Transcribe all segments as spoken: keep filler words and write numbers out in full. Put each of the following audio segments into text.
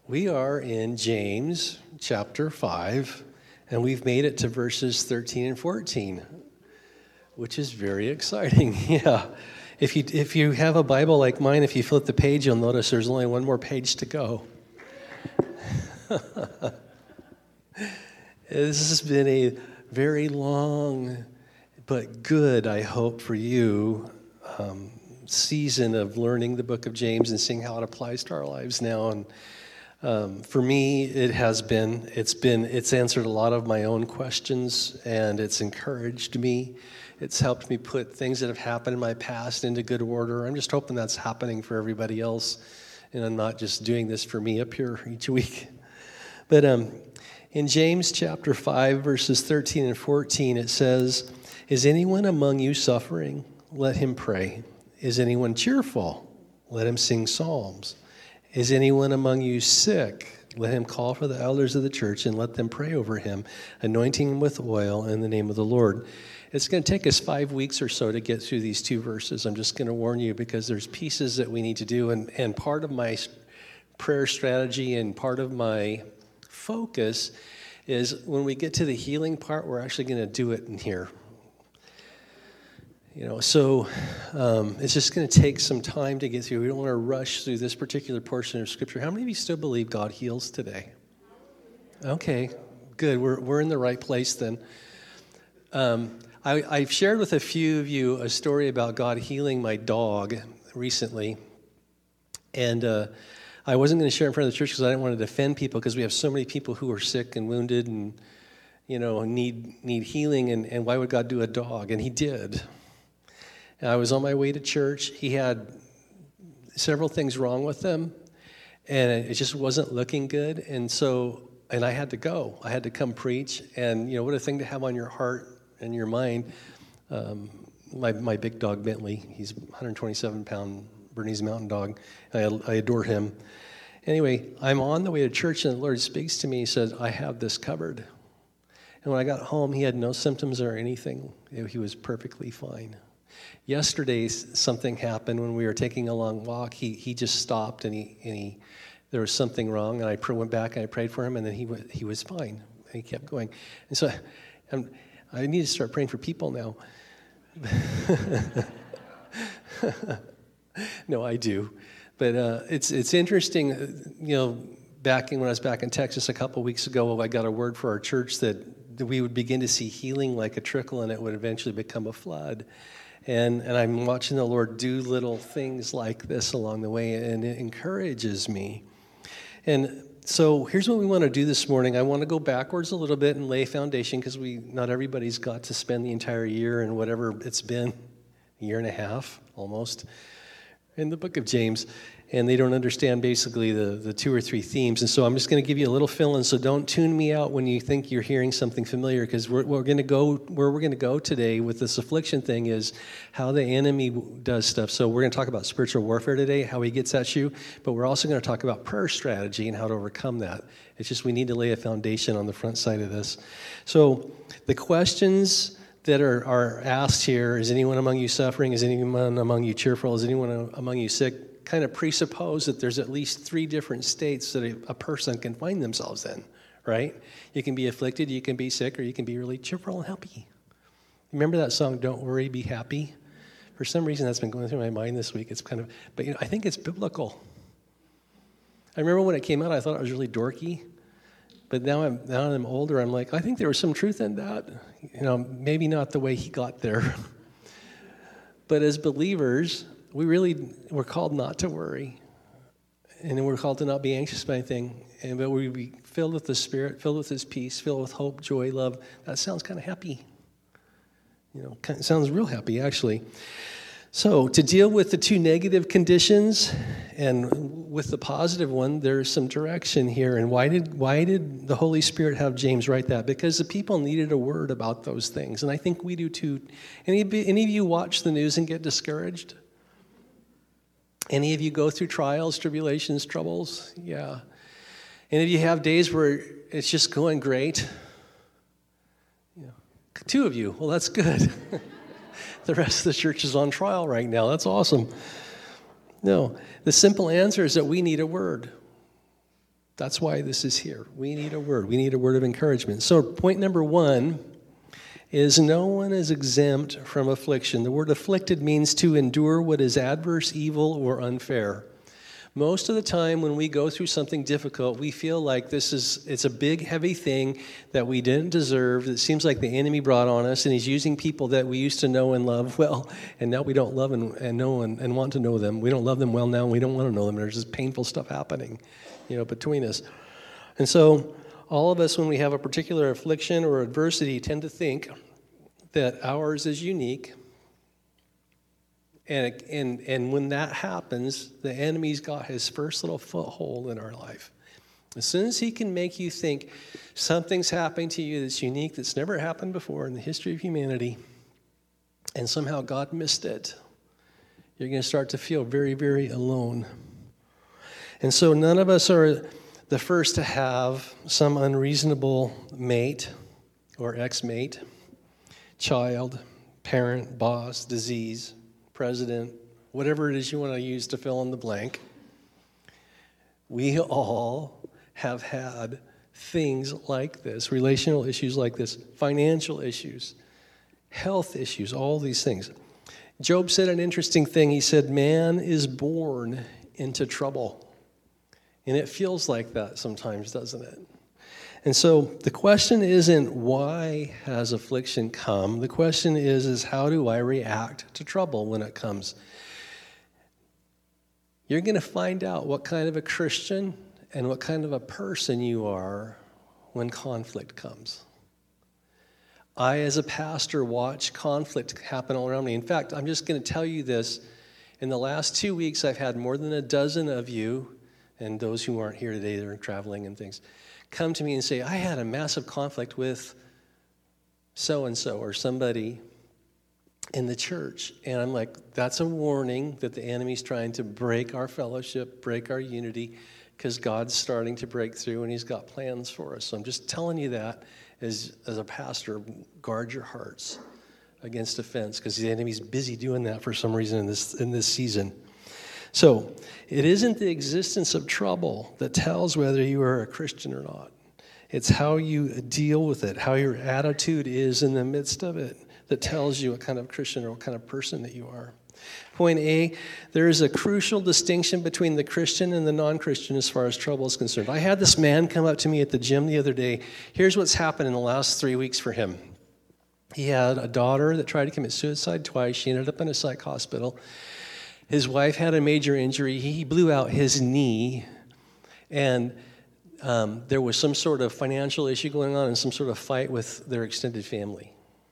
We are in James chapter five, and we've made it to verses thirteen and fourteen, which is very exciting. Yeah. If you if you have a Bible like mine, if you flip the page, you'll notice there's only one more page to go. This has been a very long but good, I hope, for you, um, season of learning the book of James and seeing how it applies to our lives now. And um, for me, it has been, it's been, it's answered a lot of my own questions, and it's encouraged me. It's helped me put things that have happened in my past into good order. I'm just hoping that's happening for everybody else, and I'm not just doing this for me up here each week. But um, in James chapter five, verses thirteen and fourteen, it says, "Is anyone among you suffering? Let him pray. Is anyone cheerful? Let him sing psalms. Is anyone among you sick? Let him call for the elders of the church and let them pray over him, anointing him with oil in the name of the Lord." It's going to take us five weeks or so to get through these two verses. I'm just going to warn you because there's pieces that we need to do. And, and part of my prayer strategy and part of my focus is when we get to the healing part, we're actually going to do it in here. You know, so um, it's just going to take some time to get through. We don't want to rush through this particular portion of Scripture. How many of you still believe God heals today? Okay, good. We're we're in the right place then. Um, I, I've shared with a few of you a story about God healing my dog recently, and uh, I wasn't going to share in front of the church because I didn't want to defend people because we have so many people who are sick and wounded and you know need need healing, and, and why would God do a dog? And He did. And I was on my way to church. He had several things wrong with him, and it just wasn't looking good. And so, and I had to go. I had to come preach. And, you know, what a thing to have on your heart and your mind. Um, my my big dog, Bentley, he's a one hundred twenty-seven pound Bernese Mountain Dog. I, I adore him. Anyway, I'm on the way to church, and the Lord speaks to me. He says, "I have this covered." And when I got home, he had no symptoms or anything. He was perfectly fine. Yesterday, something happened when we were taking a long walk. He he just stopped, and he and he there was something wrong. And I went back and I prayed for him, and then he was he was fine. And he kept going. And so, I'm, I need to start praying for people now. No, I do, but uh, it's it's interesting. You know, back in, when I was back in Texas a couple weeks ago, I got a word for our church that, that we would begin to see healing like a trickle, and it would eventually become a flood. And and I'm watching the Lord do little things like this along the way, and it encourages me. And so here's what we want to do this morning. I want to go backwards a little bit and lay a foundation because we not everybody's got to spend the entire year and whatever it's been, a year and a half almost, in the book of James. And they don't understand basically the, the two or three themes. And so I'm just going to give you a little fill-in, so don't tune me out when you think you're hearing something familiar, because we're, we're going to go where we're going to go today with this affliction thing is how the enemy does stuff. So we're going to talk about spiritual warfare today, how he gets at you, but we're also going to talk about prayer strategy and how to overcome that. It's just we need to lay a foundation on the front side of this. So the questions that are, are asked here, is anyone among you suffering? Is anyone among you cheerful? Is anyone among you sick? Kind of presuppose that there's at least three different states that a, a person can find themselves in, right? You can be afflicted, you can be sick, or you can be really cheerful and happy. Remember that song, "Don't Worry, Be Happy"? For some reason, that's been going through my mind this week. It's kind of, but you know, I think it's biblical. I remember when it came out, I thought it was really dorky, but now I'm now I'm older. I'm like, I think there was some truth in that. You know, maybe not the way he got there, but as believers, we really, we're called not to worry, and we're called to not be anxious about anything, and but we be filled with the Spirit, filled with His peace, filled with hope, joy, love. That sounds kind of happy. You know, kind of sounds real happy, actually. So to deal with the two negative conditions and with the positive one, there's some direction here. And why did why did the Holy Spirit have James write that? Because the people needed a word about those things, and I think we do too. Any, any of you watch the news and get discouraged? Any of you go through trials, tribulations, troubles? Yeah. Any of you have days where it's just going great? Yeah. Two of you. Well, that's good. The rest of the church is on trial right now. That's awesome. No. The simple answer is that we need a word. That's why this is here. We need a word. We need a word of encouragement. So point number one is no one is exempt from affliction. The word afflicted means to endure what is adverse, evil, or unfair. Most of the time when we go through something difficult, we feel like this is, it's a big, heavy thing that we didn't deserve. It seems like the enemy brought on us, and he's using people that we used to know and love well, and now we don't love and, and know and, and want to know them. We don't love them well now, and we don't want to know them. There's just painful stuff happening, you know, between us. And so all of us, when we have a particular affliction or adversity, tend to think that ours is unique. And, and, and when that happens, the enemy's got his first little foothold in our life. As soon as he can make you think something's happening to you that's unique, that's never happened before in the history of humanity, and somehow God missed it, you're going to start to feel very, very alone. And so none of us are the first to have some unreasonable mate or ex-mate, child, parent, boss, disease, president, whatever it is you want to use to fill in the blank. We all have had things like this, relational issues like this, financial issues, health issues, all these things. Job said an interesting thing. He said, man is born into trouble. And it feels like that sometimes, doesn't it? And so the question isn't why has affliction come? The question is, is how do I react to trouble when it comes? You're going to find out what kind of a Christian and what kind of a person you are when conflict comes. I, as a pastor, watch conflict happen all around me. In fact, I'm just going to tell you this. In the last two weeks, I've had more than a dozen of you, and those who aren't here today, they're traveling and things, come to me and say, I had a massive conflict with so-and-so or somebody in the church. And I'm like, that's a warning that the enemy's trying to break our fellowship, break our unity, because God's starting to break through and he's got plans for us. So I'm just telling you that as, as a pastor, guard your hearts against offense, because the enemy's busy doing that for some reason in this in this season. So it isn't the existence of trouble that tells whether you are a Christian or not. It's how you deal with it, how your attitude is in the midst of it, that tells you what kind of Christian or what kind of person that you are. Point A, there is a crucial distinction between the Christian and the non-Christian as far as trouble is concerned. I had this man come up to me at the gym the other day. Here's what's happened in the last three weeks for him. He had a daughter that tried to commit suicide twice. She ended up in a psych hospital. His wife had a major injury. He blew out his knee, and um, there was some sort of financial issue going on and some sort of fight with their extended family.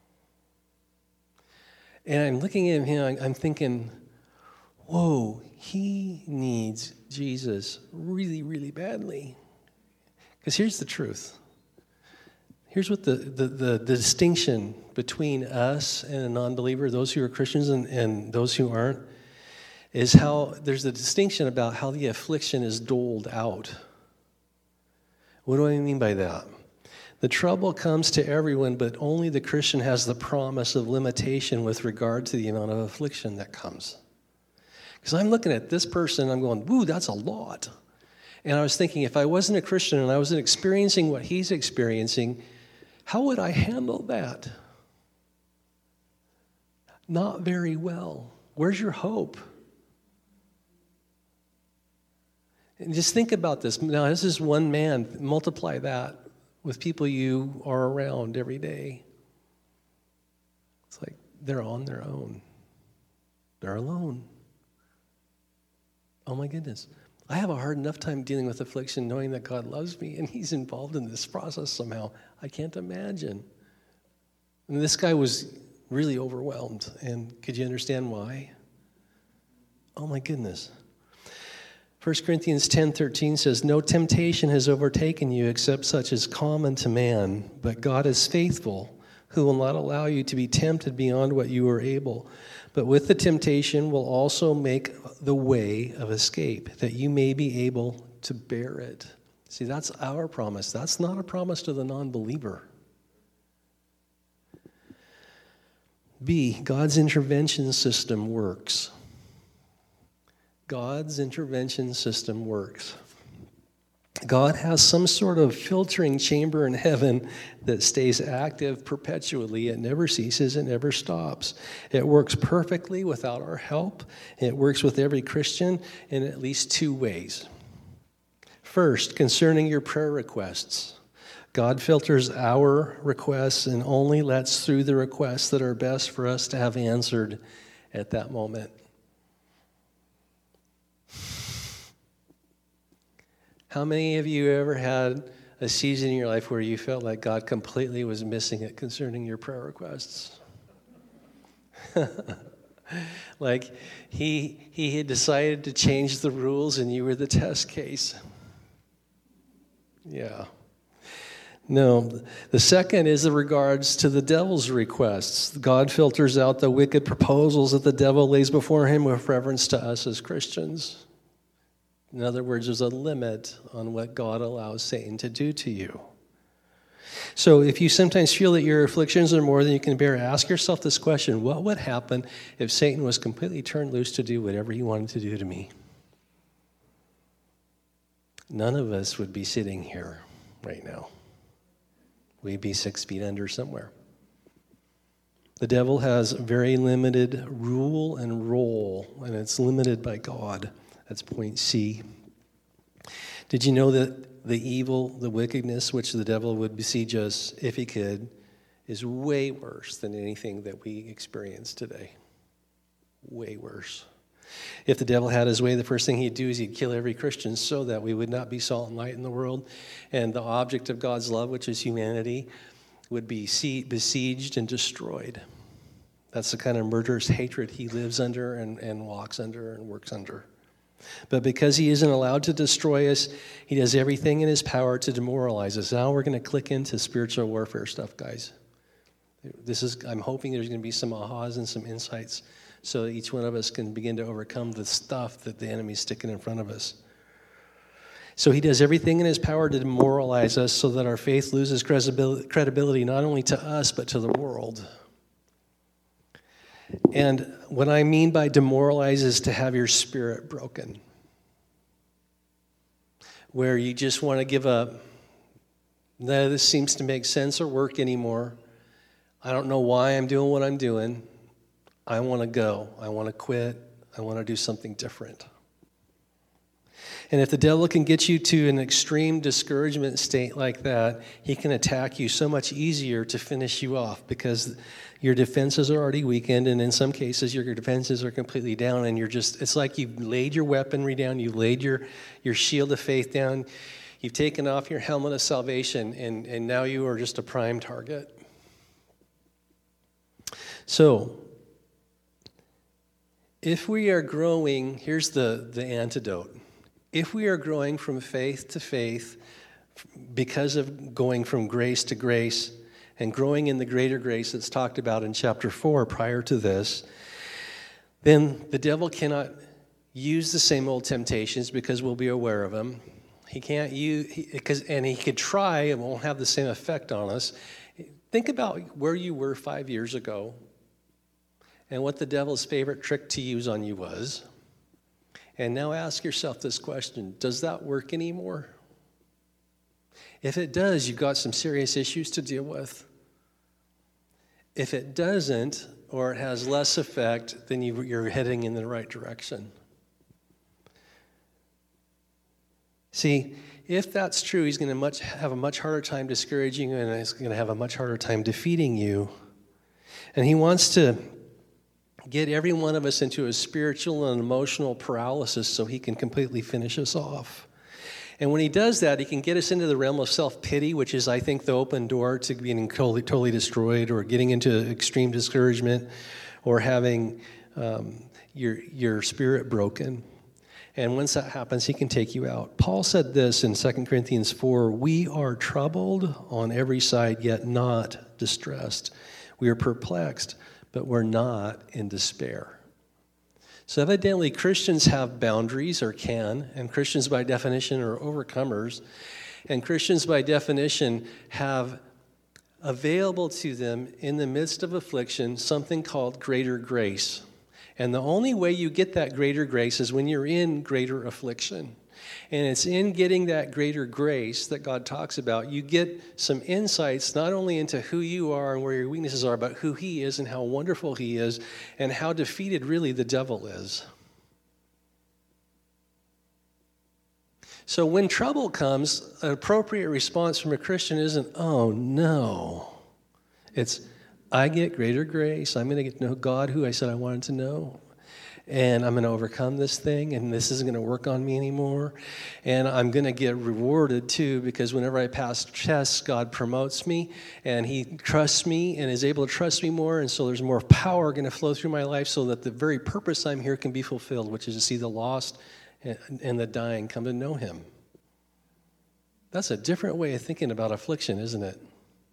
And I'm looking at him, I'm thinking, whoa, he needs Jesus really, really badly. Because here's the truth. Here's what the, the, the, the distinction between us and a non-believer, those who are Christians and, and those who aren't, is how there's a distinction about how the affliction is doled out. What do I mean by that? The trouble comes to everyone, but only the Christian has the promise of limitation with regard to the amount of affliction that comes. Because I'm looking at this person, I'm going, woo, that's a lot. And I was thinking, if I wasn't a Christian and I wasn't experiencing what he's experiencing, how would I handle that? Not very well. Where's your hope? And just think about this. Now, this is one man. Multiply that with people you are around every day. It's like they're on their own. They're alone. Oh, my goodness. I have a hard enough time dealing with affliction knowing that God loves me and he's involved in this process somehow. I can't imagine. And this guy was really overwhelmed. And could you understand why? Oh, my goodness. First Corinthians ten thirteen says, no temptation has overtaken you except such as common to man, but God is faithful, who will not allow you to be tempted beyond what you are able, but with the temptation will also make the way of escape, that you may be able to bear it. See, that's our promise. That's not a promise to the non-believer. B, God's intervention system works. God's intervention system works. God has some sort of filtering chamber in heaven that stays active perpetually. It never ceases, it never stops. It works perfectly without our help. It works with every Christian in at least two ways. First, concerning your prayer requests. God filters our requests and only lets through the requests that are best for us to have answered at that moment. How many of you ever had a season in your life where you felt like God completely was missing it concerning your prayer requests? Like he he had decided to change the rules and you were the test case. Yeah. No. The second is in regards to the devil's requests. God filters out the wicked proposals that the devil lays before him with reference to us as Christians. In other words, there's a limit on what God allows Satan to do to you. So if you sometimes feel that your afflictions are more than you can bear, ask yourself this question: what would happen if Satan was completely turned loose to do whatever he wanted to do to me? None of us would be sitting here right now. We'd be six feet under somewhere. The devil has very limited rule and role, and it's limited by God. That's point C. Did you know that the evil, the wickedness which the devil would besiege us if he could is way worse than anything that we experience today? Way worse. If the devil had his way, the first thing he'd do is he'd kill every Christian so that we would not be salt and light in the world, and the object of God's love, which is humanity, would be besieged and destroyed. That's the kind of murderous hatred he lives under and, and walks under and works under. But because he isn't allowed to destroy us, he does everything in his power to demoralize us. Now we're going to click into spiritual warfare stuff, guys. This is, I'm hoping there's going to be some ahas and some insights so that each one of us can begin to overcome the stuff that the enemy's sticking in front of us. So he does everything in his power to demoralize us so that our faith loses credibility not only to us but to the world. And what I mean by demoralize is to have your spirit broken, where you just want to give up. None of this seems to make sense or work anymore. I don't know why I'm doing what I'm doing. I want to go. I want to quit. I want to do something different. And if the devil can get you to an extreme discouragement state like that, he can attack you so much easier to finish you off because your defenses are already weakened, and in some cases your defenses are completely down, and you're just, it's like you've laid your weaponry down, you've laid your, your shield of faith down, you've taken off your helmet of salvation, and, and now you are just a prime target. So, if we are growing, here's the, the antidote. If we are growing from faith to faith because of going from grace to grace and growing in the greater grace that's talked about in chapter four prior to this, then the devil cannot use the same old temptations because we'll be aware of them. He can't use, because, and he could try, it won't have the same effect on us. Think about where you were five years ago and what the devil's favorite trick to use on you was. And now ask yourself this question: does that work anymore? If it does, you've got some serious issues to deal with. If it doesn't, or it has less effect, then you, you're heading in the right direction. See, if that's true, he's going to much, have a much harder time discouraging you, and he's going to have a much harder time defeating you. And he wants to get every one of us into a spiritual and emotional paralysis so he can completely finish us off. And when he does that, he can get us into the realm of self-pity, which is, I think, the open door to being totally, totally destroyed, or getting into extreme discouragement, or having um, your, your spirit broken. And once that happens, he can take you out. Paul said this in Second Corinthians four, "We are troubled on every side, yet not distressed. We are perplexed, but we're not in despair." So evidently Christians have boundaries, or can, and Christians by definition are overcomers, and Christians by definition have available to them in the midst of affliction something called greater grace. And the only way you get that greater grace is when you're in greater affliction. And it's in getting that greater grace that God talks about. You get some insights not only into who you are and where your weaknesses are, but who he is and how wonderful he is and how defeated really the devil is. So when trouble comes, an appropriate response from a Christian isn't, oh no. It's, I get greater grace. I'm going to get to know God who I said I wanted to know. And I'm going to overcome this thing, and this isn't going to work on me anymore. And I'm going to get rewarded, too, because whenever I pass tests, God promotes me, and he trusts me and is able to trust me more, and so there's more power going to flow through my life so that the very purpose I'm here can be fulfilled, which is to see the lost and the dying come to know him. That's a different way of thinking about affliction, isn't it?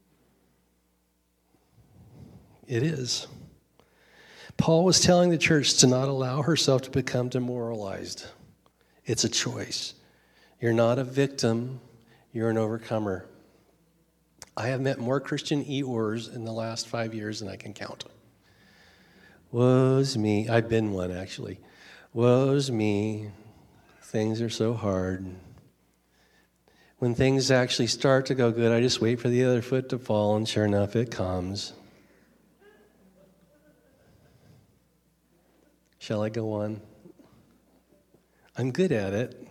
It is. Paul was telling the church to not allow herself to become demoralized. It's a choice. You're not a victim. You're an overcomer. I have met more Christian Eeyores in the last five years than I can count. Woe's me. I've been one, actually. Woe's me. Things are so hard. When things actually start to go good, I just wait for the other foot to fall, and sure enough, it comes. Shall I go on? I'm good at it.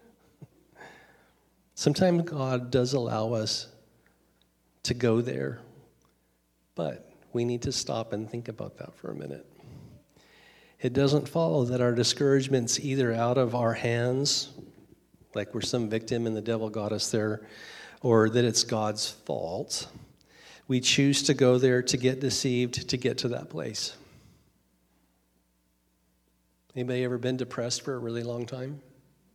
Sometimes God does allow us to go there, but we need to stop and think about that for a minute. It doesn't follow that our discouragement's either out of our hands, like we're some victim and the devil got us there, or that it's God's fault. We choose to go there to get deceived, to get to that place. Anybody ever been depressed for a really long time?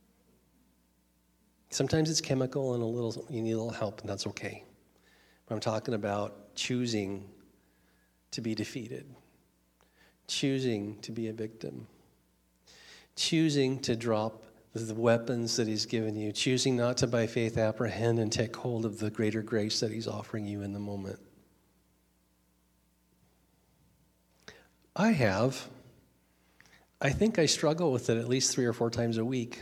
Sometimes it's chemical and a little, you need a little help, and that's okay. But I'm talking about choosing to be defeated, choosing to be a victim, choosing to drop the weapons that he's given you, choosing not to by faith apprehend and take hold of the greater grace that he's offering you in the moment. I have. I think I struggle with it at least three or four times a week.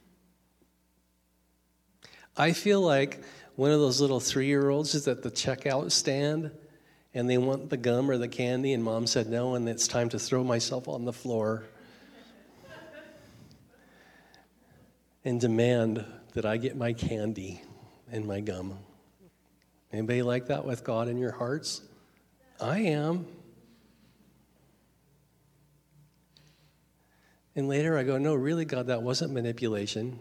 I feel like one of those little three-year-olds is at the checkout stand, and they want the gum or the candy, and mom said no, and it's time to throw myself on the floor and demand that I get my candy and my gum. Anybody like that with God in your hearts? I am. And later I go, no, really, God, that wasn't manipulation.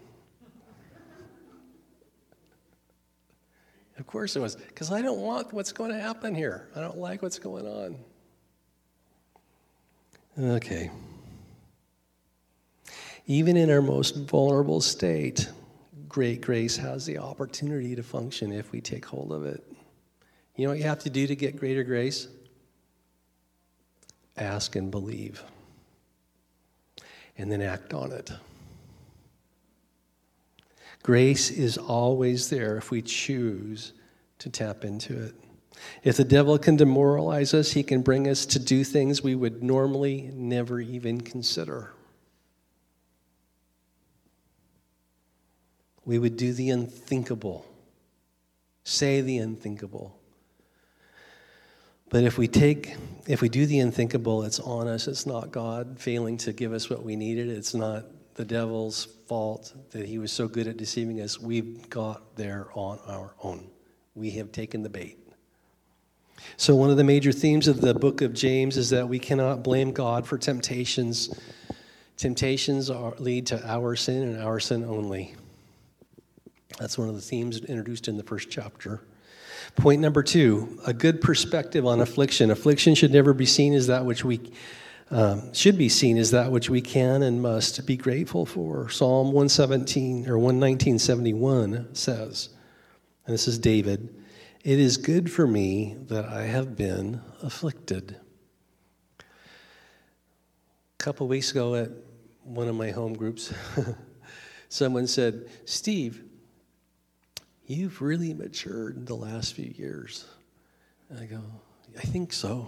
Of course it was, because I don't want what's going to happen here. I don't like what's going on. Okay. Even in our most vulnerable state, great grace has the opportunity to function if we take hold of it. You know what you have to do to get greater grace? Ask and believe. And then act on it. Grace is always there if we choose to tap into it. If the devil can demoralize us, he can bring us to do things we would normally never even consider. We would do the unthinkable, say the unthinkable. But if we take, if we do the unthinkable, it's on us. It's not God failing to give us what we needed. It's not the devil's fault that he was so good at deceiving us. We've got there on our own. We have taken the bait. So one of the major themes of the book of James is that we cannot blame God for temptations. Temptations are, lead to our sin and our sin only. That's one of the themes introduced in the first chapter. Point number two, a good perspective on affliction. Affliction should never be seen as that which we um, should be seen as that which we can and must be grateful for. Psalm one seventeen or one nineteen seventy-one says, and this is David, "It is good for me that I have been afflicted." A couple weeks ago at one of my home groups, someone said, "Steve, you've really matured the last few years." And I go, "I think so."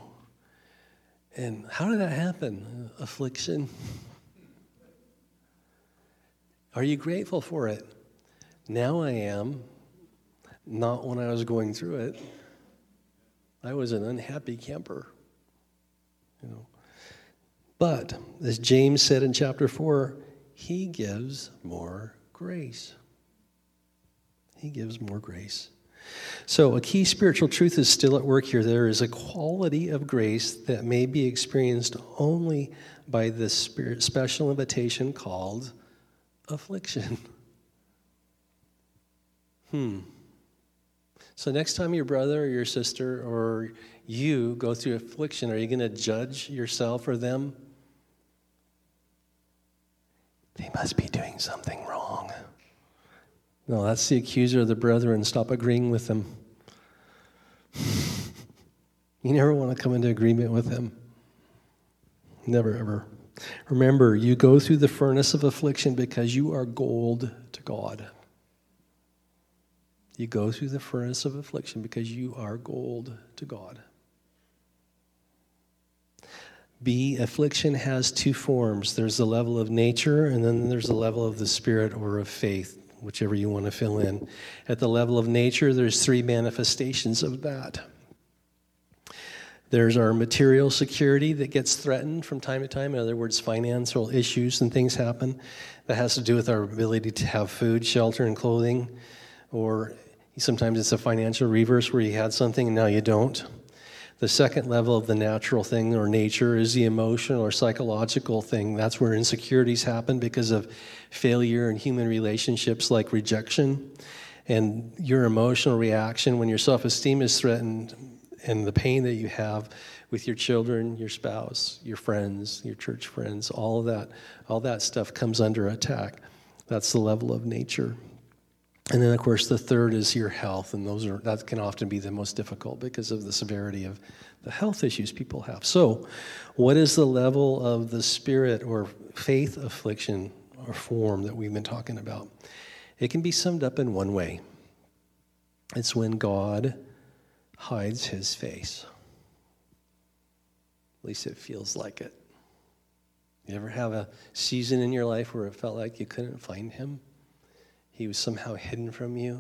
And how did that happen? Affliction? Are you grateful for it? Now I am, not when I was going through it. I was an unhappy camper, you know. But, as James said in chapter four, he gives more grace. He gives more grace. So a key spiritual truth is still at work here. There is a quality of grace that may be experienced only by this spirit special invitation called affliction. Hmm. So next time your brother or your sister or you go through affliction, are you going to judge yourself or them? They must be doing something wrong. No, that's the accuser of the brethren. Stop agreeing with them. You never want to come into agreement with them. Never, ever. Remember, you go through the furnace of affliction because you are gold to God. You go through the furnace of affliction because you are gold to God. B, affliction has two forms. There's the level of nature, and then there's the level of the spirit or of faith, whichever you want to fill in. At the level of nature, there's three manifestations of that. There's our material security that gets threatened from time to time. In other words, financial issues and things happen. That has to do with our ability to have food, shelter, and clothing. Or sometimes it's a financial reverse where you had something and now you don't. The second level of the natural thing or nature is the emotional or psychological thing. That's where insecurities happen because of failure in human relationships like rejection. And your emotional reaction when your self-esteem is threatened and the pain that you have with your children, your spouse, your friends, your church friends, all of that, all that stuff comes under attack. That's the level of nature. And then, of course, the third is your health, and those are that can often be the most difficult because of the severity of the health issues people have. So, what is the level of the spirit or faith affliction or form that we've been talking about? It can be summed up in one way. It's when God hides his face. At least it feels like it. You ever have a season in your life where it felt like you couldn't find him? He was somehow hidden from you.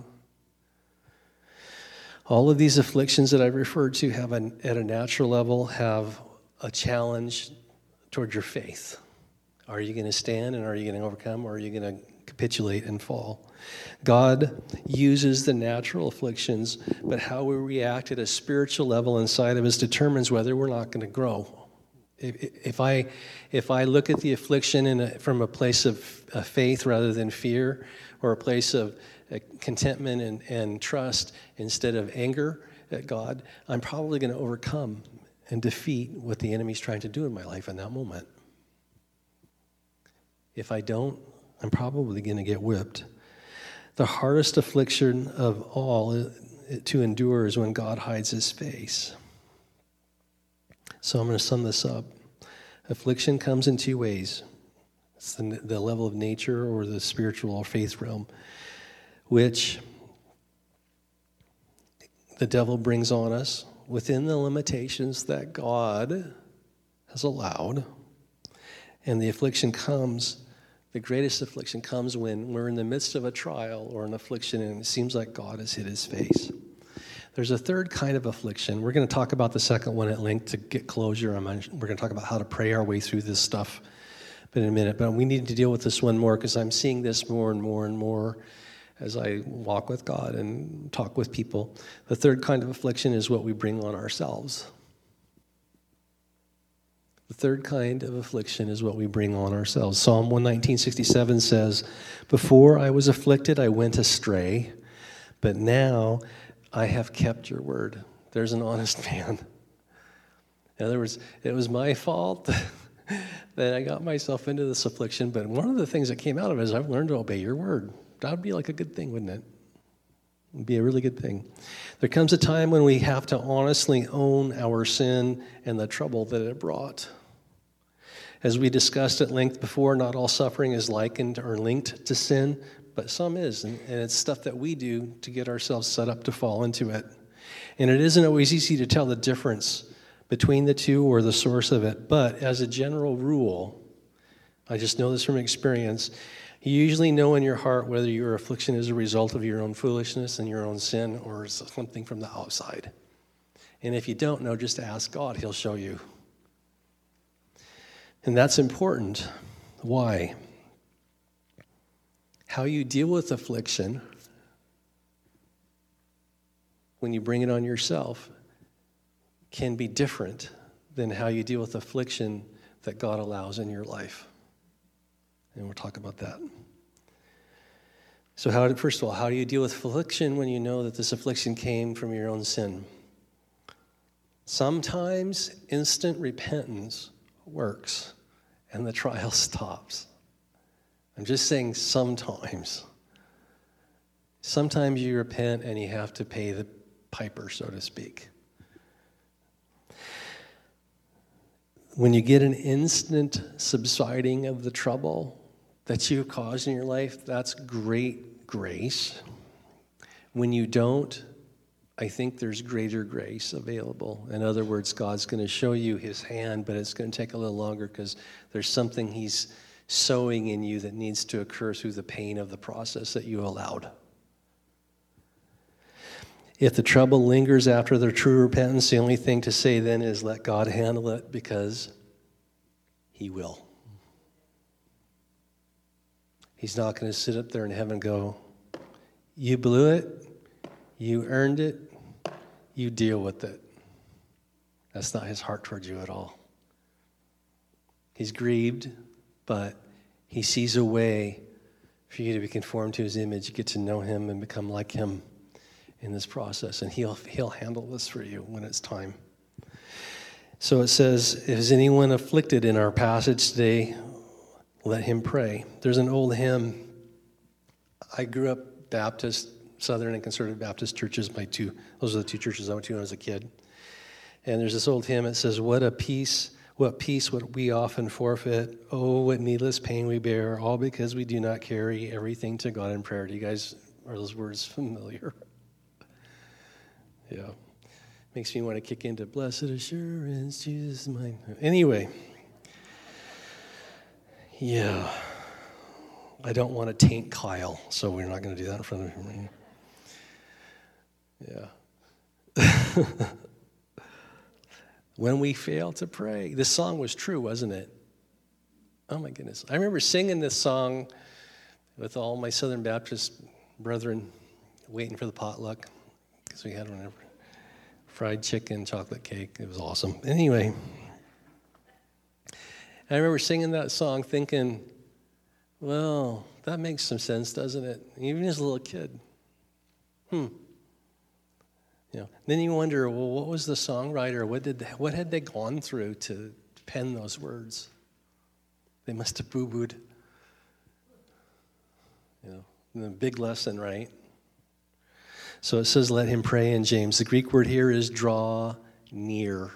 All of these afflictions that I've referred to have, an, at a natural level, have a challenge toward your faith. Are you going to stand and are you going to overcome, or are you going to capitulate and fall? God uses the natural afflictions, but how we react at a spiritual level inside of us determines whether we're not going to grow. If, if I if I look at the affliction in a, from a place of uh, faith rather than fear, or a place of uh, contentment and, and trust instead of anger at God, I'm probably going to overcome and defeat what the enemy's trying to do in my life in that moment. If I don't, I'm probably going to get whipped. The hardest affliction of all to endure is when God hides his face. So I'm going to sum this up. Affliction comes in two ways. It's the, the level of nature or the spiritual or faith realm, which the devil brings on us within the limitations that God has allowed. And the affliction comes, the greatest affliction comes when we're in the midst of a trial or an affliction and it seems like God has hid his face. There's a third kind of affliction. We're going to talk about the second one at length to get closure. I'm, we're going to talk about how to pray our way through this stuff in a minute. But we need to deal with this one more because I'm seeing this more and more and more as I walk with God and talk with people. The third kind of affliction is what we bring on ourselves. The third kind of affliction is what we bring on ourselves. Psalm one nineteen, sixty-seven says, "Before I was afflicted, I went astray, but now I have kept your word." There's an honest man. In other words, it was my fault that I got myself into this affliction, but one of the things that came out of it is I've learned to obey your word. That would be like a good thing, wouldn't it? It would be a really good thing. There comes a time when we have to honestly own our sin and the trouble that it brought. As we discussed at length before, not all suffering is likened or linked to sin, but some is, and, and it's stuff that we do to get ourselves set up to fall into it. And it isn't always easy to tell the difference between the two or the source of it, but as a general rule, I just know this from experience, You usually know in your heart whether your affliction is a result of your own foolishness and your own sin or is something from the outside. And if you don't know, just ask God. He'll show you. And that's important. Why? How you deal with affliction when you bring it on yourself can be different than how you deal with affliction that God allows in your life. And we'll talk about that. So how, first of all, how do you deal with affliction when you know that this affliction came from your own sin? Sometimes instant repentance works and the trial stops. I'm just saying sometimes. Sometimes you repent and you have to pay the piper, so to speak. When you get an instant subsiding of the trouble that you caused in your life, that's great grace. When you don't, I think there's greater grace available. In other words, God's going to show you his hand, but it's going to take a little longer because there's something he's sowing in you that needs to occur through the pain of the process that you allowed. If the trouble lingers after the true repentance, the only thing to say then is let God handle it, because he will. He's not going to sit up there in heaven and go, you blew it, you earned it, you deal with it. That's not his heart towards you at all. He's grieved, but he sees a way for you to be conformed to his image, get to know him and become like him in this process. And he'll he'll handle this for you when it's time. So it says, is anyone afflicted in our passage today? Let him pray. There's an old hymn. I grew up Baptist, Southern and Conservative Baptist churches. My two, those are the two churches I went to when I was a kid. And there's this old hymn that says, what a peace, what peace would we often forfeit. Oh, what needless pain we bear, all because we do not carry everything to God in prayer. Do you guys, are those words familiar? Yeah. Makes me want to kick into blessed assurance, Jesus is mine. Anyway. Yeah. I don't want to taint Kyle, so we're not going to do that in front of him. Yeah. When we fail to pray. This song was true, wasn't it? Oh my goodness. I remember singing this song with all my Southern Baptist brethren waiting for the potluck because we had whatever. Fried chicken, chocolate cake. It was awesome. Anyway, I remember singing that song thinking, well, that makes some sense, doesn't it? Even as a little kid. Hmm. You know, then you wonder, well, what was the songwriter? What did they, what had they gone through to pen those words? They must have boo-booed. You know, and the big lesson, right? So it says, let him pray in James. The Greek word here is draw near.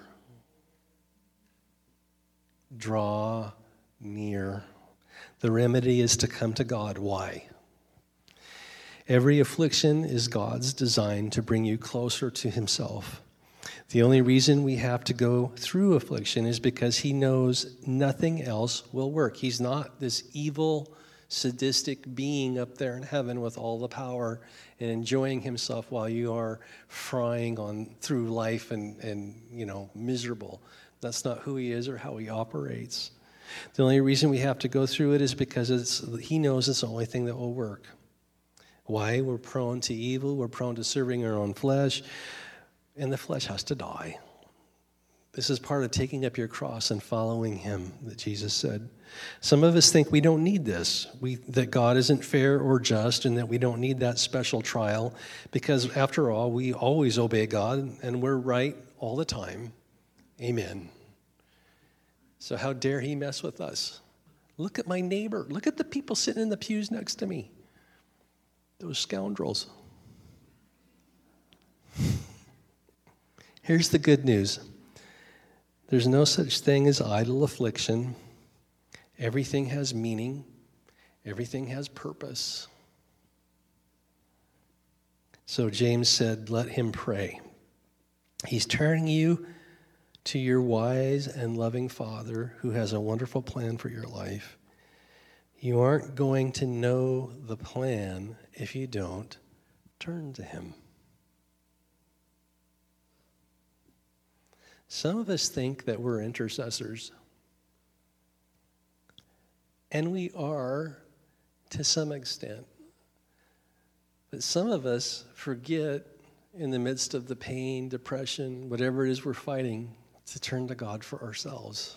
Draw near. The remedy is to come to God. Why? Every affliction is God's design to bring you closer to himself. The only reason we have to go through affliction is because he knows nothing else will work. He's not this evil, sadistic being up there in heaven with all the power and enjoying himself while you are frying on through life and, and you know, miserable. That's not who he is or how he operates. The only reason we have to go through it is because it's, he knows it's the only thing that will work. Why? We're prone to evil. We're prone to serving our own flesh. And the flesh has to die. This is part of taking up your cross and following him that Jesus said. Some of us think we don't need this, we, that God isn't fair or just, and that we don't need that special trial because, after all, we always obey God and we're right all the time. Amen. So how dare he mess with us? Look at my neighbor. Look at the people sitting in the pews next to me. Those scoundrels. Here's the good news. There's no such thing as idle affliction. Everything has meaning. Everything has purpose. So James said, let him pray. He's turning you to your wise and loving Father who has a wonderful plan for your life. You aren't going to know the plan if you don't turn to him. Some of us think that we're intercessors. And we are to some extent. But some of us forget in the midst of the pain, depression, whatever it is we're fighting, to turn to God for ourselves.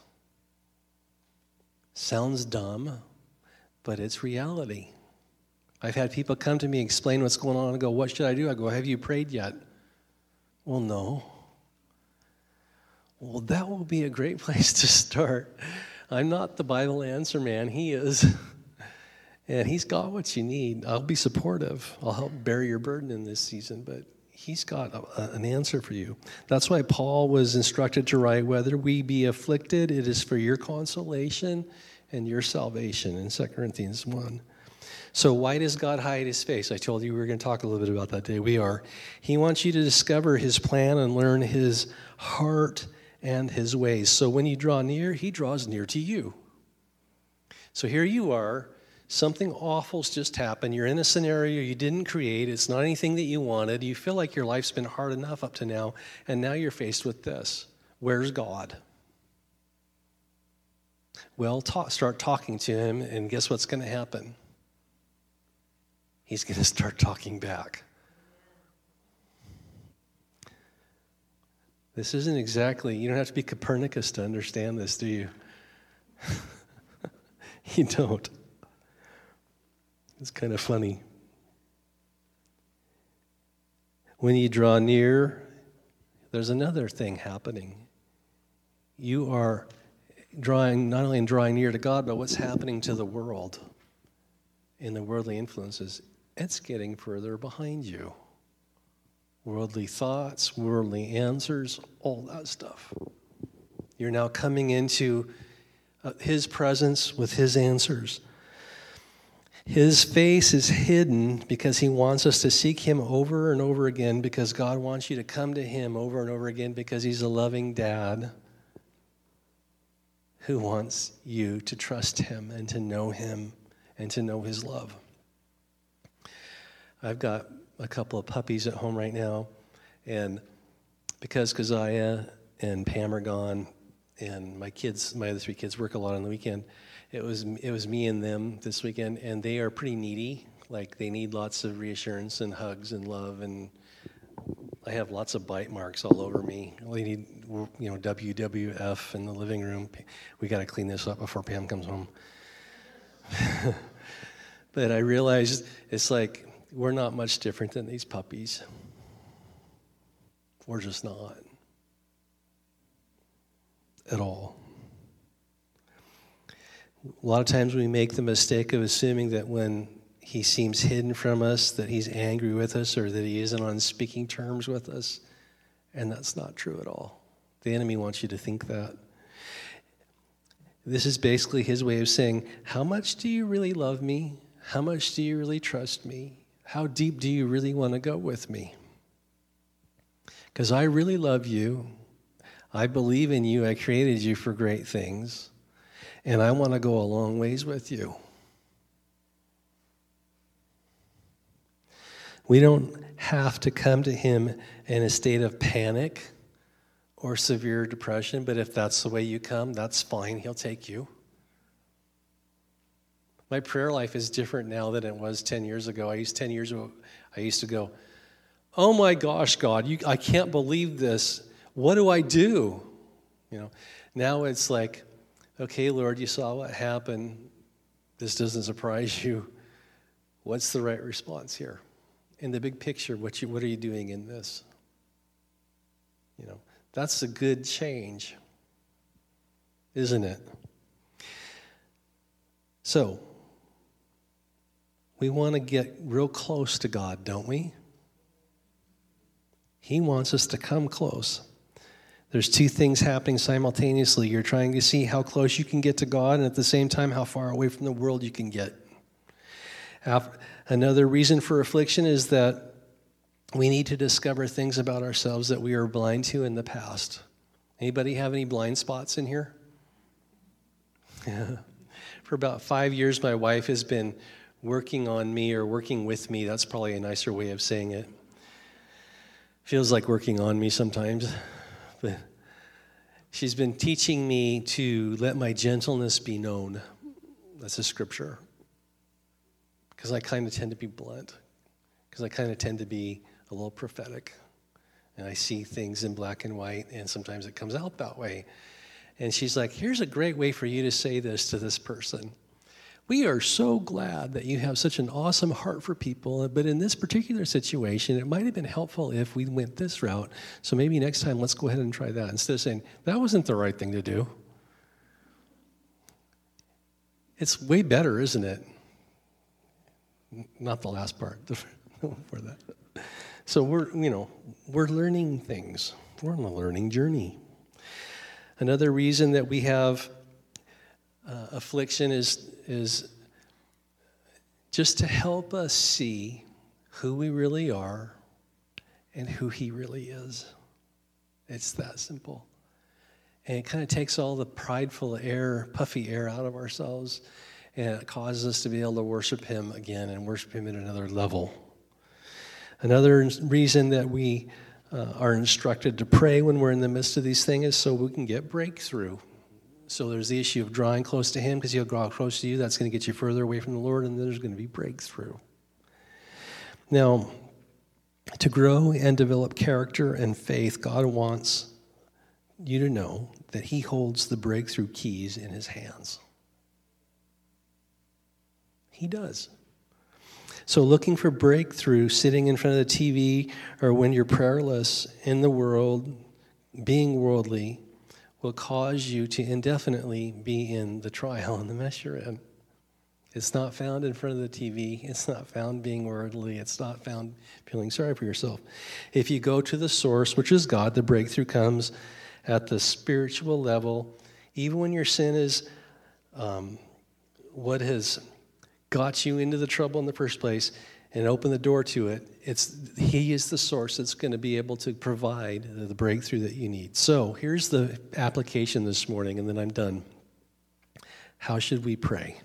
Sounds dumb, but it's reality. I've had people come to me, explain what's going on, and go, what should I do? I go, have you prayed yet? Well, no. Well, that will be a great place to start. I'm not the Bible answer man. He is. And he's got what you need. I'll be supportive. I'll help bear your burden in this season, but he's got a, a, an answer for you. That's why Paul was instructed to write, whether we be afflicted, it is for your consolation and your salvation in Second Corinthians one. So why does God hide his face? I told you we were going to talk a little bit about that today. We are. He wants you to discover his plan and learn his heart and his ways. So when you draw near, he draws near to you. So here you are. Something awful's just happened. You're in a scenario you didn't create. It's not anything that you wanted. You feel like your life's been hard enough up to now, and now you're faced with this. Where's God? Well, talk, start talking to him, and guess what's going to happen? He's going to start talking back. This isn't exactly, you don't have to be Copernicus to understand this, do you? You don't. It's kind of funny. When you draw near, there's another thing happening. You are drawing, not only drawing near to God, but what's happening to the world in the worldly influences. It's getting further behind you. Worldly thoughts, worldly answers, all that stuff. You're now coming into uh, his presence with his answers. His face is hidden because he wants us to seek him over and over again, because God wants you to come to him over and over again, because he's a loving dad who wants you to trust him and to know him and to know his love. I've got a couple of puppies at home right now, and because Keziah and Pam are gone, and my kids, my other three kids work a lot on the weekend, it was it was me and them this weekend, and they are pretty needy. Like, they need lots of reassurance and hugs and love, and I have lots of bite marks all over me. We need, you know, W W F in the living room. We got to clean this up before Pam comes home. But I realized it's like, we're not much different than these puppies. We're just not. At all. A lot of times we make the mistake of assuming that when he seems hidden from us, that he's angry with us, or that he isn't on speaking terms with us. And that's not true at all. The enemy wants you to think that. This is basically his way of saying, how much do you really love me? How much do you really trust me? How deep do you really want to go with me? Because I really love you. I believe in you. I created you for great things. And I want to go a long ways with you. We don't have to come to him in a state of panic or severe depression, but if that's the way you come, that's fine. He'll take you. My prayer life is different now than it was ten years ago. I used ten years ago, I used to go, oh my gosh, God, you, I can't believe this. What do I do? You know, now it's like, okay, Lord, you saw what happened. This doesn't surprise you. What's the right response here? In the big picture, what you what are you doing in this? You know, that's a good change, isn't it? So, we want to get real close to God, don't we? He wants us to come close. There's two things happening simultaneously. You're trying to see how close you can get to God, and at the same time, how far away from the world you can get. Another reason for affliction is that we need to discover things about ourselves that we are blind to in the past. Anybody have any blind spots in here? Yeah. For about five years, my wife has been working on me or working with me. That's probably a nicer way of saying it. Feels like working on me sometimes. But she's been teaching me to let my gentleness be known. That's a scripture. Because I kind of tend to be blunt. Because I kind of tend to be a little prophetic. And I see things in black and white, and sometimes it comes out that way. And she's like, here's a great way for you to say this to this person. We are so glad that you have such an awesome heart for people, but in this particular situation, it might have been helpful if we went this route. So maybe next time, let's go ahead and try that. Instead of saying, that wasn't the right thing to do. It's way better, isn't it? Not the last part for that. So we're, you know, we're learning things. We're on a learning journey. Another reason that we have uh, affliction is, is just to help us see who we really are and who he really is. It's that simple. And it kind of takes all the prideful air, puffy air out of ourselves, and it causes us to be able to worship him again and worship him at another level. Another reason that we uh, are instructed to pray when we're in the midst of these things is so we can get breakthrough. So there's the issue of drawing close to him because he'll draw close to you. That's going to get you further away from the Lord, and then there's going to be breakthrough. Now, to grow and develop character and faith, God wants you to know that he holds the breakthrough keys in his hands. He does. So looking for breakthrough, sitting in front of the T V, or when you're prayerless in the world, being worldly, will cause you to indefinitely be in the trial and the mess you're in. It's not found in front of the T V. It's not found being worldly. It's not found feeling sorry for yourself. If you go to the source, which is God, the breakthrough comes at the spiritual level. Even when your sin is um, what has got you into the trouble in the first place and opened the door to it, it's he is the source that's going to be able to provide the breakthrough that you need. So here's the application this morning, and then I'm done. How should we pray?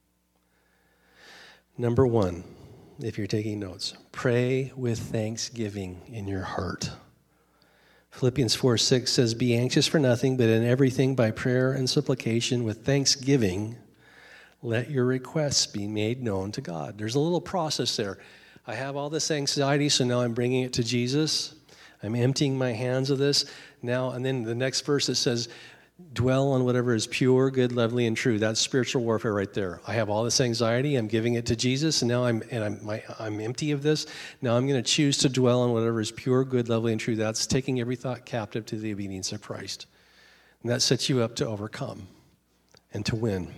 Number one, if you're taking notes, pray with thanksgiving in your heart. Philippians four six says, be anxious for nothing, but in everything by prayer and supplication with thanksgiving, let your requests be made known to God. There's a little process there. I have all this anxiety, so now I'm bringing it to Jesus. I'm emptying my hands of this. Now, and then the next verse, it says, dwell on whatever is pure, good, lovely, and true. That's spiritual warfare right there. I have all this anxiety. I'm giving it to Jesus, and now I'm and I'm my, I'm empty of this. Now I'm going to choose to dwell on whatever is pure, good, lovely, and true. That's taking every thought captive to the obedience of Christ. And that sets you up to overcome and to win.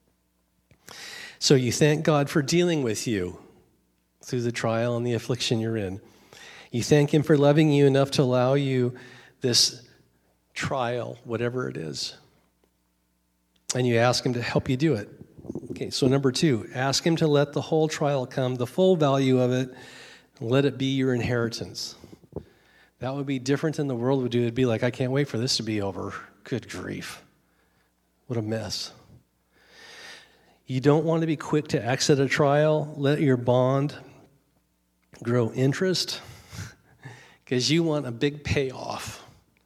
So you thank God for dealing with you through the trial and the affliction you're in. You thank him for loving you enough to allow you this trial, whatever it is. And you ask him to help you do it. Okay, so number two, ask him to let the whole trial come, the full value of it, and let it be your inheritance. That would be different than the world would do. It'd be like, I can't wait for this to be over. Good grief. What a mess. You don't want to be quick to exit a trial. Let your bond grow interest because you want a big payoff.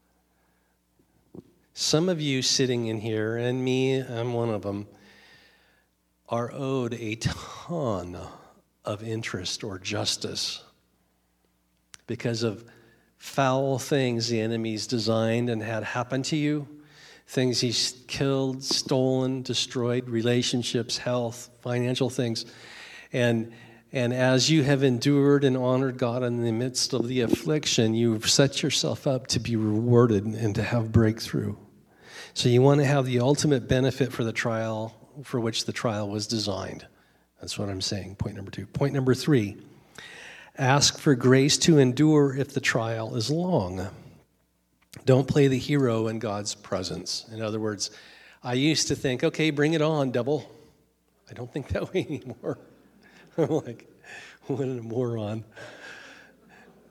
Some of you sitting in here, and me, I'm one of them, are owed a ton of interest or justice because of foul things the enemy's designed and had happen to you. Things he's killed, stolen, destroyed, relationships, health, financial things. And and as you have endured and honored God in the midst of the affliction, you've set yourself up to be rewarded and to have breakthrough. So you want to have the ultimate benefit for the trial for which the trial was designed. That's what I'm saying, point number two. Point number three, ask for grace to endure if the trial is long. Don't play the hero in God's presence. In other words, I used to think, okay, bring it on, devil. I don't think that way anymore. I'm like, what a moron.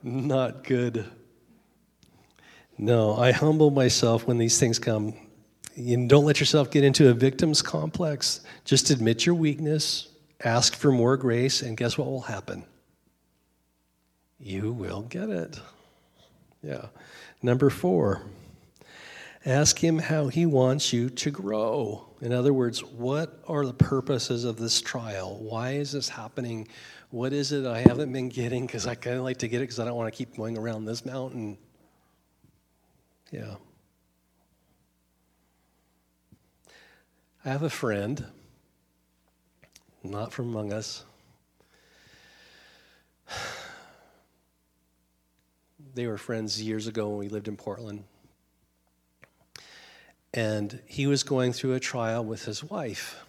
Not good. No, I humble myself when these things come. You don't let yourself get into a victim's complex. Just admit your weakness, ask for more grace, and guess what will happen? You will get it. Yeah. Number four, ask him how he wants you to grow. In other words, what are the purposes of this trial? Why is this happening? What is it I haven't been getting? Because I kind of like to get it because I don't want to keep going around this mountain. Yeah. I have a friend, not from among us. They were friends years ago when we lived in Portland. And he was going through a trial with his wife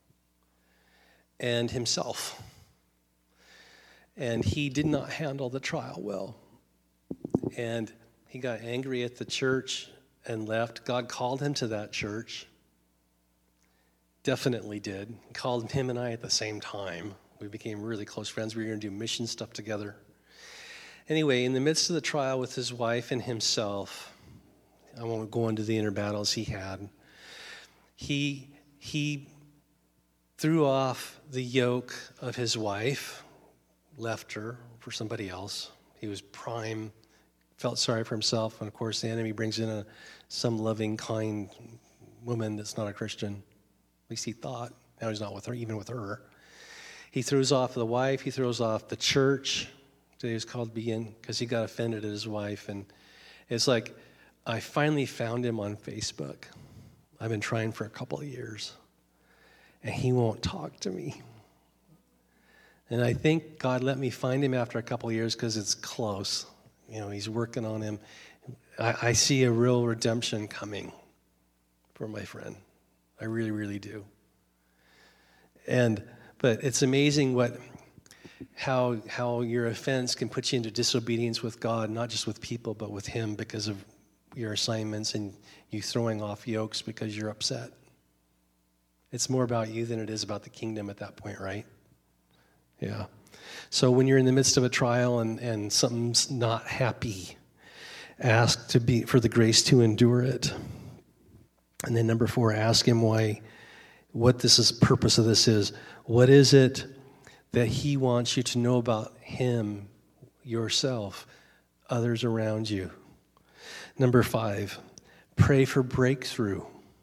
and himself. And he did not handle the trial well. And he got angry at the church and left. God called him to that church. Definitely did. He called him and I at the same time. We became really close friends. We were going to do mission stuff together. Anyway, in the midst of the trial with his wife and himself, I won't go into the inner battles he had, he, he threw off the yoke of his wife, left her for somebody else. He was prime, felt sorry for himself, and of course the enemy brings in a, some loving, kind woman that's not a Christian. At least he thought. Now he's not with her, even with her. He throws off the wife. He throws off the church that he was called to be in because he got offended at his wife. And it's like, I finally found him on Facebook. I've been trying for a couple of years. And he won't talk to me. And I think God let me find him after a couple of years because it's close. You know, he's working on him. I, I see a real redemption coming for my friend. I really, really do. And but it's amazing what how how your offense can put you into disobedience with God, not just with people, but with him because of your assignments and you throwing off yokes because you're upset. It's more about you than it is about the kingdom at that point, right? Yeah. So when you're in the midst of a trial and, and something's not happy, ask to be for the grace to endure it. And then number four, ask him why, what this is, purpose of this is. What is it that he wants you to know about him, yourself, others around you? Number five, pray for breakthrough.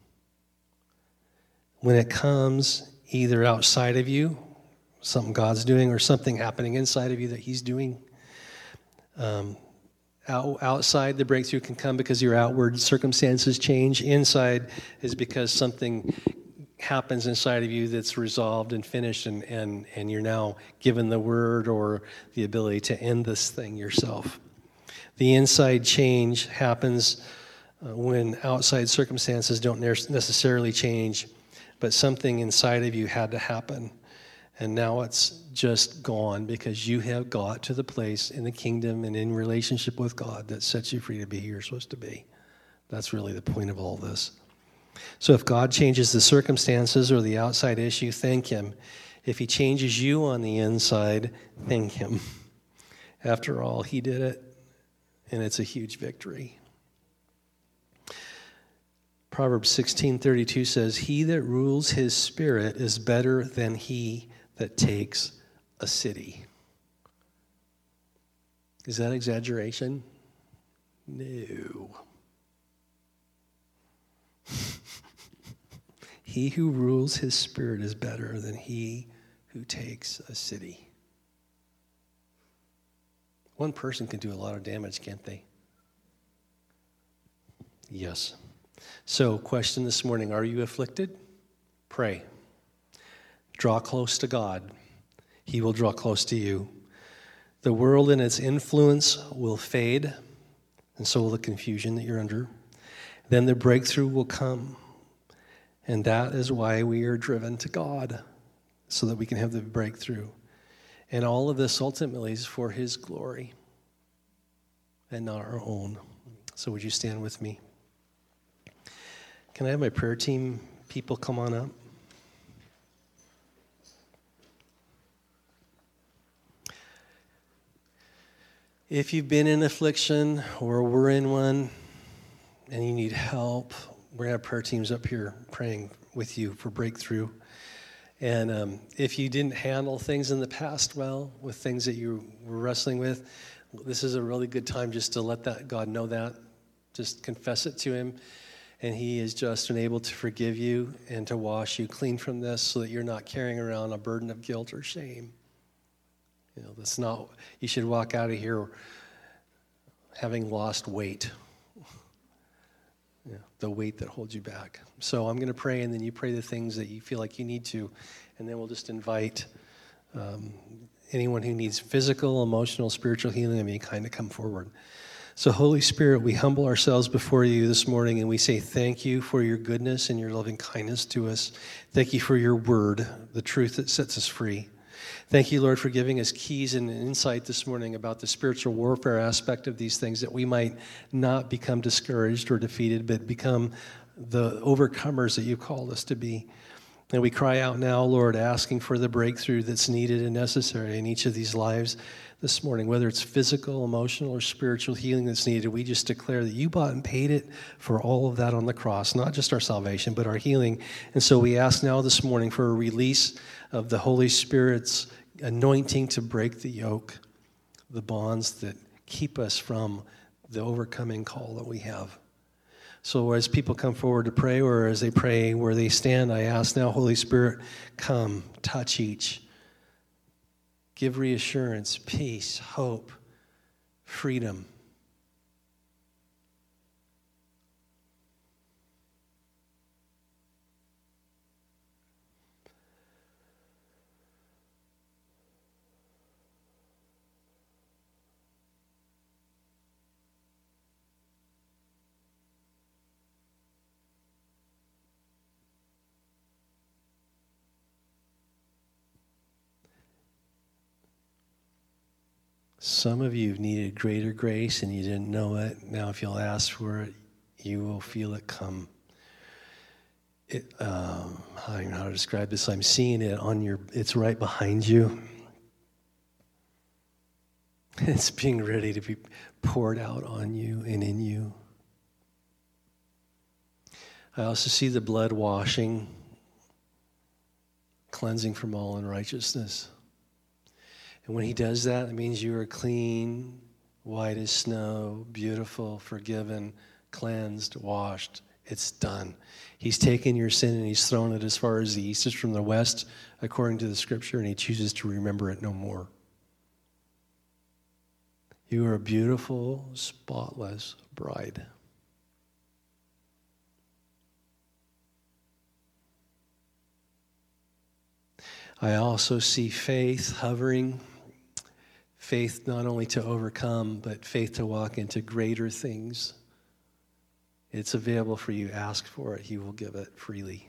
When it comes either outside of you, something God's doing, or something happening inside of you that he's doing. Um, out, outside, the breakthrough can come because your outward circumstances change. Inside is because something happens inside of you that's resolved and finished, and, and, and you're now given the word or the ability to end this thing yourself. The inside change happens uh, when outside circumstances don't necessarily change, but something inside of you had to happen. And now it's just gone because you have got to the place in the kingdom and in relationship with God that sets you free to be who you're supposed to be. That's really the point of all this. So if God changes the circumstances or the outside issue, thank him. If he changes you on the inside, thank him. After all, he did it, and it's a huge victory. Proverbs sixteen thirty-two says, "He that rules his spirit is better than he that takes a city." Is that exaggeration? No. He who rules his spirit is better than he who takes a city. One person can do a lot of damage, can't they? Yes. So, question this morning, are you afflicted? Pray. Draw close to God. He will draw close to you. The world and its influence will fade, and so will the confusion that you're under. Then the breakthrough will come, and that is why we are driven to God, so that we can have the breakthrough. And all of this ultimately is for his glory and not our own. So would you stand with me? Can I have my prayer team people come on up? If you've been in affliction or were in one and you need help, we're going to have prayer teams up here praying with you for breakthrough. And um, if you didn't handle things in the past well, with things that you were wrestling with, this is a really good time just to let that God know that. Just confess it to him. And he is just and able to forgive you and to wash you clean from this so that you're not carrying around a burden of guilt or shame. You know, that's not, you should walk out of here having lost weight. Yeah, the weight that holds you back. So I'm going to pray, and then you pray the things that you feel like you need to, and then we'll just invite um, anyone who needs physical, emotional, spiritual healing of any kind to come forward. So Holy Spirit, we humble ourselves before you this morning, and we say thank you for your goodness and your loving kindness to us. Thank you for your word, the truth that sets us free. Thank you, Lord, for giving us keys and insight this morning about the spiritual warfare aspect of these things, that we might not become discouraged or defeated, but become the overcomers that you've called us to be. And we cry out now, Lord, asking for the breakthrough that's needed and necessary in each of these lives this morning, whether it's physical, emotional, or spiritual healing that's needed. We just declare that you bought and paid it for all of that on the cross, not just our salvation, but our healing. And so we ask now this morning for a release of the Holy Spirit's anointing to break the yoke, the bonds that keep us from the overcoming call that we have. So as people come forward to pray, or as they pray where they stand, I ask now, Holy Spirit, come, touch each. Give reassurance, peace, hope, freedom. Some of you have needed greater grace and you didn't know it. Now if you'll ask for it, you will feel it come. It, um, I don't know how to describe this. I'm seeing it on your, it's right behind you. It's being ready to be poured out on you and in you. I also see the blood washing, cleansing from all unrighteousness. And when he does that, it means you are clean, white as snow, beautiful, forgiven, cleansed, washed. It's done. He's taken your sin and he's thrown it as far as the east is from the west, according to the scripture, and he chooses to remember it no more. You are a beautiful, spotless bride. I also see faith hovering. Faith not only to overcome, but faith to walk into greater things. It's available for you. Ask for it. He will give it freely.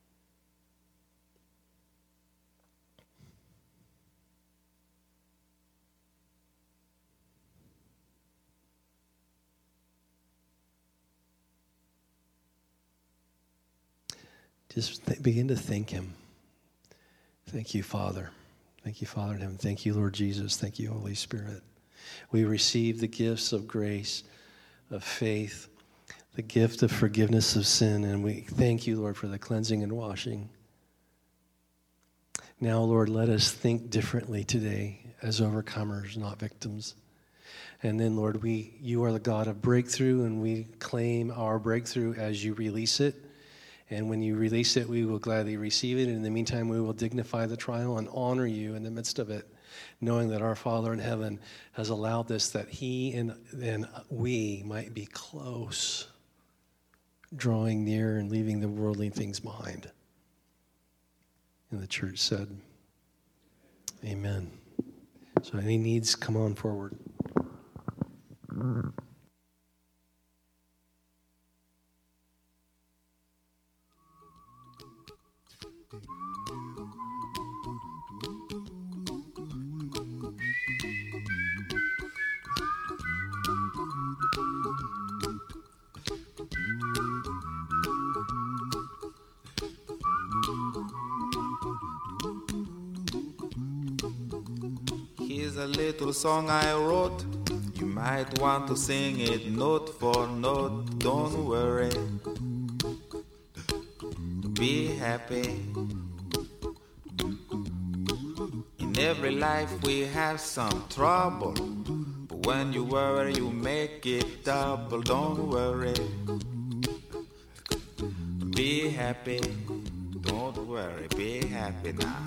Just th- begin to thank him. Thank you, Father. Thank you, Father in heaven. Thank you, Lord Jesus. Thank you, Holy Spirit. We receive the gifts of grace, of faith, the gift of forgiveness of sin, and we thank you, Lord, for the cleansing and washing. Now, Lord, let us think differently today as overcomers, not victims. And then, Lord, we you are the God of breakthrough, and we claim our breakthrough as you release it. And when you release it, we will gladly receive it. And in the meantime, we will dignify the trial and honor you in the midst of it, knowing that our Father in heaven has allowed this, that he and, and we might be close, drawing near and leaving the worldly things behind. And the church said, amen. So any needs, come on forward. Here's a little song I wrote. You might want to sing it note for note. Don't worry. be happy. In every life we have some trouble, but when you worry you make it double. Don't worry, be happy. Don't worry, be happy now.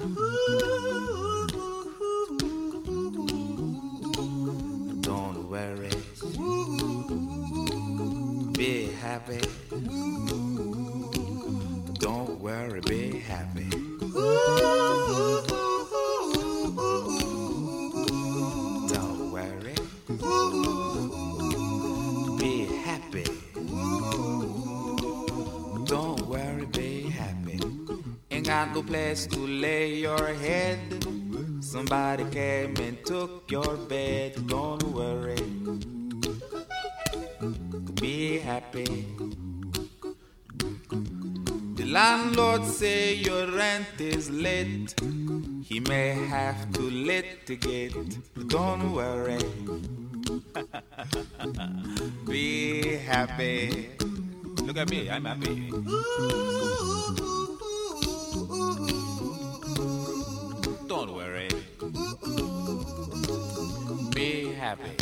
Don't worry, be happy. Don't worry, be happy. Don't worry, be happy. Don't worry, be happy. Ain't got no place to lay your head. Somebody came and took your bed. Don't worry, be happy. The landlord say your rent is late. He may have to litigate. Don't worry, be happy. Look at me, I'm happy. Don't worry, be happy.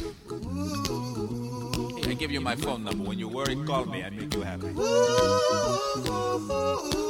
Hey, I give you my phone number. When you worry, call me. I make you happy.